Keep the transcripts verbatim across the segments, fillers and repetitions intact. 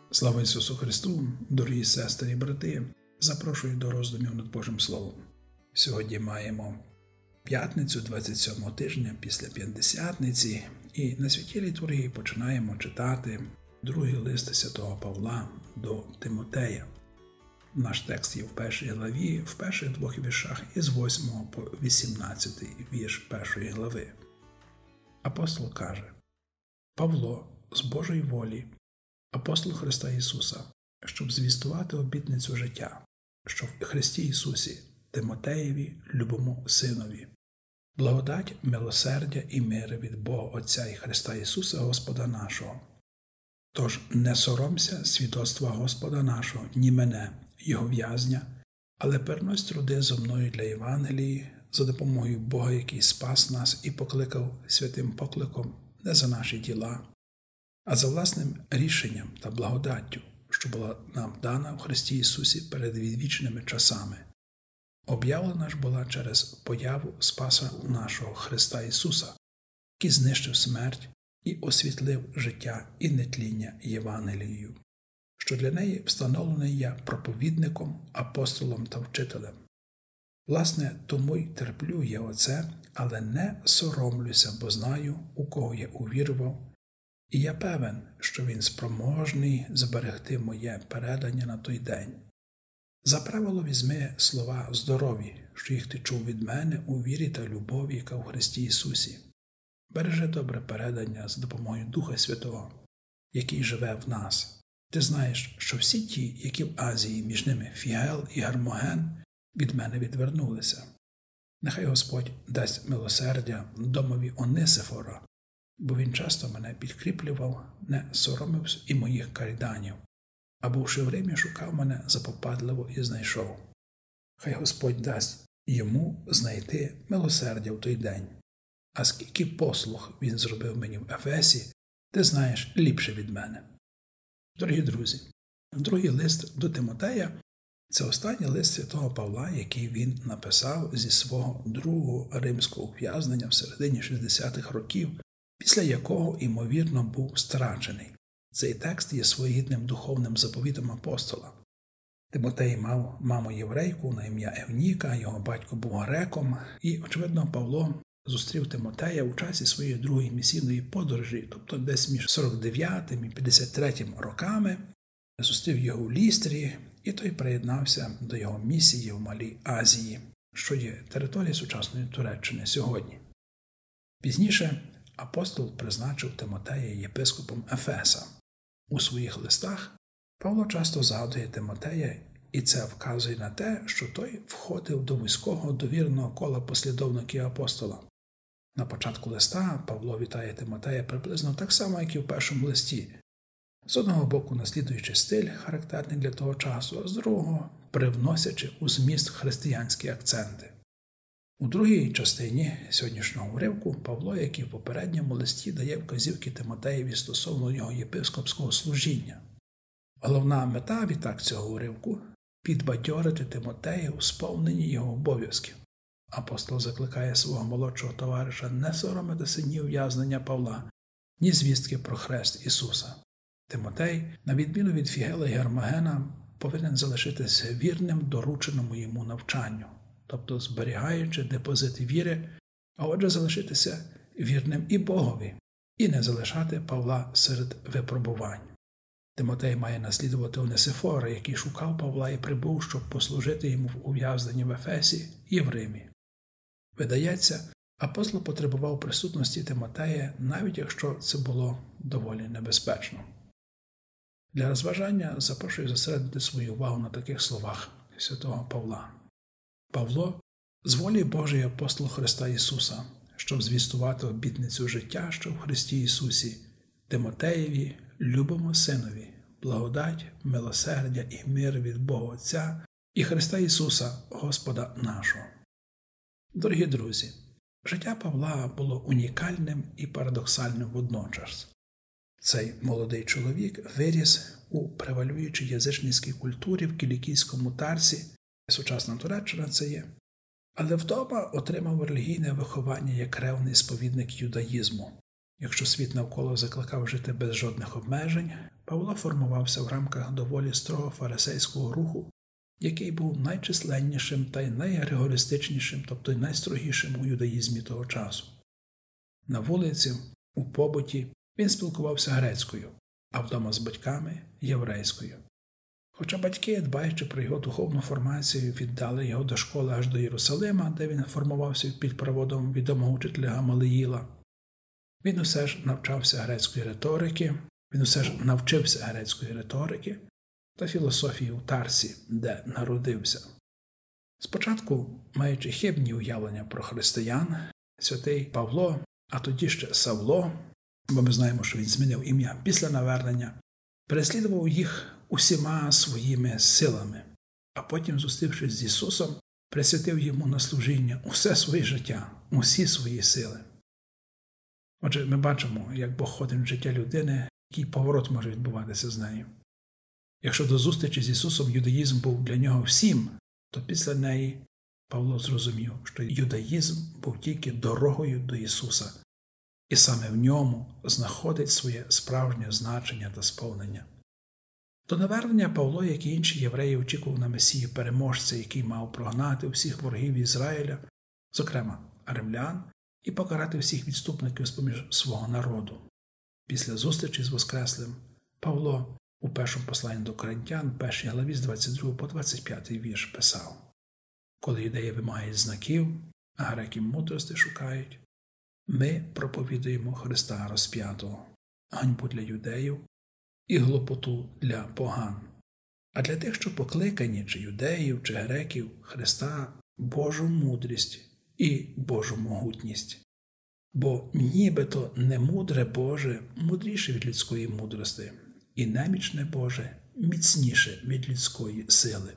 Слава Ісусу Христу, дорогі сестри і брати, запрошую до роздумів над Божим Словом. Сьогодні маємо п'ятницю, двадцять сьомого тижня після П'ятдесятниці, і на святій літургії починаємо читати другий лист святого Павла до Тимотея. Наш текст є в першій главі, в перших двох віршах із восьмого по вісімнадцятий вірш першої глави. Апостол каже: «Павло, з Божої волі, апостол Христа Ісуса, щоб звістувати обітницю життя, що в Христі Ісусі, Тимотеєві, любому синові, благодать, милосердя і мир від Бога Отця і Христа Ісуса, Господа нашого. Тож не соромся свідоцтва Господа нашого, ні мене, Його в'язня, але перенось труди зо мною для Євангелії, за допомогою Бога, який спас нас і покликав святим покликом не за наші діла, а за власним рішенням та благодаттю, що була нам дана в Христі Ісусі перед відвічними часами. Об'явлена ж була через появу Спаса нашого Христа Ісуса, який знищив смерть і освітлив життя і нетління Євангелією, що для неї встановлений я проповідником, апостолом та вчителем. Власне, тому й терплю я оце, але не соромлюся, бо знаю, у кого я увірував, і я певен, що він спроможний зберегти моє передання на той день. За правило візьми слова здорові, що їх ти чув від мене у вірі та любові, яка в Христі Ісусі. Бережи добре передання за допомогою Духа Святого, який живе в нас. Ти знаєш, що всі ті, які в Азії, між ними Фігел і Гермоген, від мене відвернулися. Нехай Господь дасть милосердя домові Онисифора, бо він часто мене підкріплював, не соромився і моїх кайданів, а бувши в Римі, шукав мене запопадливо і знайшов. Хай Господь дасть йому знайти милосердя в той день. А скільки послуг він зробив мені в Ефесі, ти знаєш ліпше від мене». Дорогі друзі, другий лист до Тимотея – це останній лист святого Павла, який він написав зі свого другого римського ув'язнення в середині шістдесятих років, після якого, ймовірно, був страчений. Цей текст є своєрідним духовним заповітом апостола. Тимотей мав маму єврейку на ім'я Евніка, його батько був греком, і, очевидно, Павло зустрів Тимотея у часі своєї другої місійної подорожі, тобто десь між сорок дев'ятим і п'ятдесят третім роками, зустрів його в Лістрі, і той приєднався до його місії в Малій Азії, що є територією сучасної Туреччини сьогодні. Пізніше апостол призначив Тимотея єпископом Ефеса. У своїх листах Павло часто згадує Тимотея, і це вказує на те, що той входив до вузького довіреного кола послідовників апостола. На початку листа Павло вітає Тимотея приблизно так само, як і в першому листі. З одного боку наслідуючи стиль, характерний для того часу, а з другого привносячи у зміст християнські акценти. У другій частині сьогоднішнього уривку Павло, як і в попередньому листі, дає вказівки Тимотеєві стосовно його єпископського служіння. Головна мета, відтак, цього уривку – підбадьорити Тимотея у сповненні його обов'язків. Апостол закликає свого молодшого товариша не соромитися ні ув'язнення Павла, ні звістки про хрест Ісуса. Тимотей, на відміну від Фігела і Гермогена, повинен залишитися вірним дорученому йому навчанню, тобто зберігаючи депозит віри, а отже залишитися вірним і Богові, і не залишати Павла серед випробувань. Тимотей має наслідувати Онисифора, який шукав Павла і прибув, щоб послужити йому в ув'язненні в Ефесі і в Римі. Видається, апостол потребував присутності Тимотея, навіть якщо це було доволі небезпечно. Для розважання запрошую зосередити свою увагу на таких словах святого Павла. Павло – з волі Божої апостол Христа Ісуса, щоб звістувати обітницю життя, що в Христі Ісусі, Тимотеєві, любому синові, благодать, милосердя і мир від Бога Отця і Христа Ісуса, Господа нашого. Дорогі друзі, життя Павла було унікальним і парадоксальним водночас. Цей молодий чоловік виріс у превалюючій язичницькій культурі в Кілікійському Тарсі, сучасна Туреччина це є, але вдома отримав релігійне виховання як ревний сповідник юдаїзму. Якщо світ навколо закликав жити без жодних обмежень, Павло формувався в рамках доволі строго фарисейського руху, який був найчисленнішим та й найригористичнішим, тобто й найстрогішим у юдаїзмі того часу. На вулиці, у побуті він спілкувався грецькою, а вдома з батьками – єврейською. Хоча батьки, дбаючи про його духовну формацію, віддали його до школи аж до Єрусалима, де він формувався під проводом відомого вчителя Гамалиїла, він усе ж навчався грецької риторики, він усе ж навчився грецької риторики та філософії у Тарсі, де народився. Спочатку, маючи хибні уявлення про християн, святий Павло, а тоді ще Савло, бо ми знаємо, що він змінив ім'я після навернення, переслідував їх усіма своїми силами, а потім, зустрівшись з Ісусом, присвятив йому на служіння усе своє життя, усі свої сили. Отже, ми бачимо, як Бог ходить в життя людини, який поворот може відбуватися з нею. Якщо до зустрічі з Ісусом юдаїзм був для нього всім, то після неї Павло зрозумів, що юдаїзм був тільки дорогою до Ісуса, і саме в ньому знаходить своє справжнє значення та сповнення. До навернення Павло, як і інші євреї, очікував на Месію переможця, який мав прогнати всіх ворогів Ізраїля, зокрема римлян, і покарати всіх відступників з-поміж свого народу. Після зустрічі з Воскреслим Павло у першому посланні до Коринтян, першій главі з двадцять другого по двадцять п'ятий вірш писав: «Коли юдеї вимагають знаків, а греки мудрости шукають, ми проповідуємо Христа розп'ятого, ганьбу для юдеїв і глупоту для поган. А для тих, що покликані, чи юдеїв, чи греків, Христа Божу мудрість і Божу могутність. Бо нібито немудре Боже мудріше від людської мудрости, і немічне Боже міцніше від людської сили».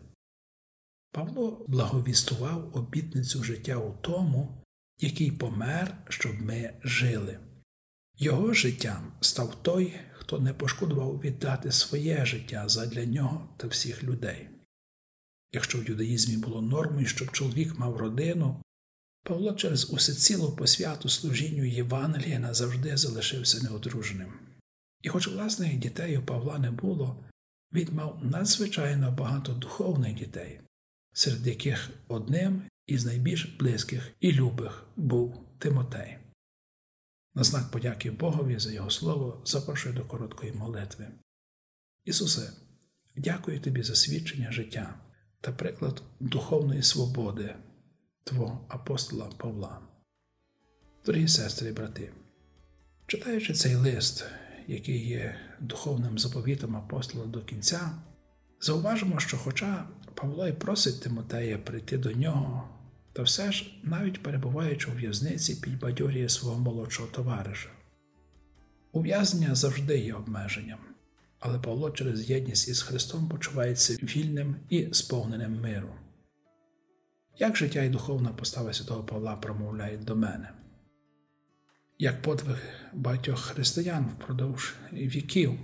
Павло благовістував обітницю життя у тому, який помер, щоб ми жили. Його життям став той, хто не пошкодував віддати своє життя задля нього та всіх людей. Якщо в юдаїзмі було нормою, щоб чоловік мав родину, Павло через усецілу посвяту служінню Євангелія назавжди залишився неодруженим. І хоч власних дітей у Павла не було, він мав надзвичайно багато духовних дітей, серед яких одним із найбільш близьких і любих був Тимотей. На знак подяки Богові за його слово запрошую до короткої молитви. Ісусе, дякую Тобі за свідчення життя та приклад духовної свободи Твого апостола Павла. Дорогі сестри і брати, читаючи цей лист, який є духовним заповітом апостола до кінця, зауважимо, що хоча Павло і просить Тимотея прийти до нього, та все ж, навіть перебуваючи у в'язниці, підбадьорює свого молодшого товариша. Ув'язнення завжди є обмеженням, але Павло через єдність із Христом почувається вільним і сповненим миру. Як життя і духовна постава святого Павла промовляють до мене? Як подвиг багатьох християн впродовж віків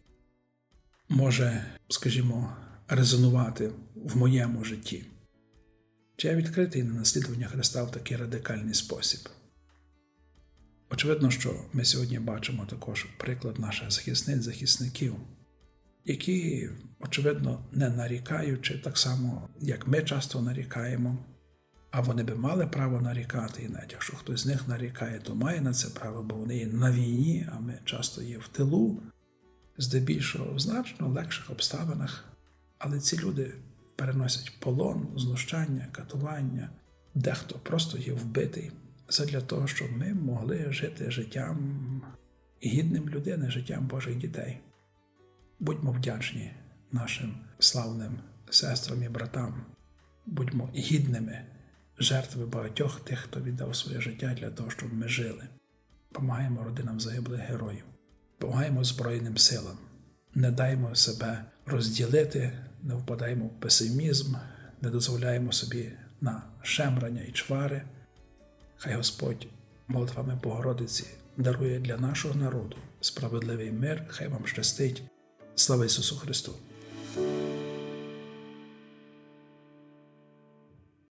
може, скажімо, резонувати в моєму житті? Чи я відкритий на наслідування Христа в такий радикальний спосіб? Очевидно, що ми сьогодні бачимо також приклад наших захисниць, захисників, які, очевидно, не нарікаючи так само, як ми часто нарікаємо, а вони би мали право нарікати, і навіть якщо хтось з них нарікає, то має на це право, бо вони є на війні, а ми часто є в тилу, здебільшого в значно легших обставинах, але ці люди переносять полон, знущання, катування, дехто просто є вбитий, задля того, щоб ми могли жити життям гідним людини, життям Божих дітей. Будьмо вдячні нашим славним сестрам і братам, будьмо гідними жертви багатьох тих, хто віддав своє життя для того, щоб ми жили. Помагаємо родинам загиблих героїв, помагаємо Збройним силам, не даймо себе розділити, не впадаємо в песимізм, не дозволяємо собі на шемрання і чвари. Хай Господь молитвами Богородиці дарує для нашого народу справедливий мир, хай вам щастить. Слава Ісусу Христу!